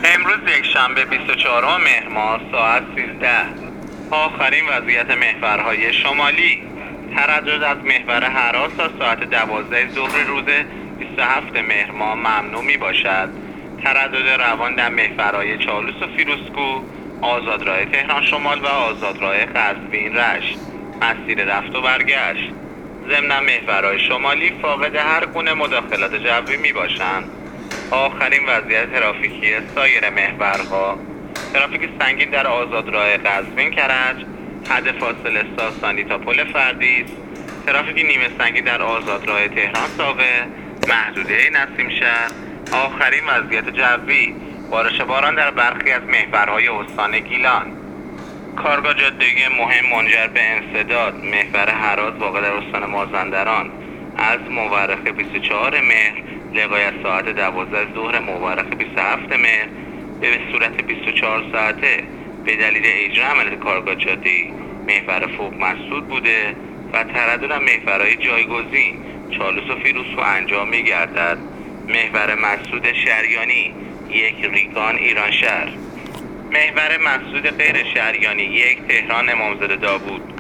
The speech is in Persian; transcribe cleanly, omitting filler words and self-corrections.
امروز یکشنبه 24 مهر ماه ساعت 13. آخرین وضعیت محورهای شمالی. تردد از محور هراس تا ساعت 12 ظهر روز 27 مهر ماه ممنوع می باشد. تردد روان در محورهای چالوس و فیروزکوه، آزادراه تهران شمال و آزادراه قزوین رشت، مسیر رفت و برگشت. ضمن محورهای شمالی فاقد هر گونه مداخلات جوی می باشند. آخرین وضعیت ترافیکی سایر محورها: ترافیک سنگین در آزادراه قزوین کرج، حد فاصله ساسانی تا پل فردیس. ترافیک نیمه سنگین در آزادراه تهران ساقه، محدوده نسیم شهر. آخرین وضعیت جوی: بارش باران در برخی از محورهای استان گیلان. کارگاه جاده‌ای مهم منجر به انسداد محور هراز واقع در استان مازندران از مورخ 24 مهر لغای ساعت 12 ظهر مورخ 27 مهر به صورت 24 ساعته به دلیل اجرا عملیات کارگاه جاده‌ای محور فوق مسدود بوده و تردد محورهای جایگزین چالوس و فیروزکوه انجام می‌گردد. محور مسدود شریانی 1 ریگان ایران شهر. محور مسدود غیر شریانی 1 تهران امامزاده داوود.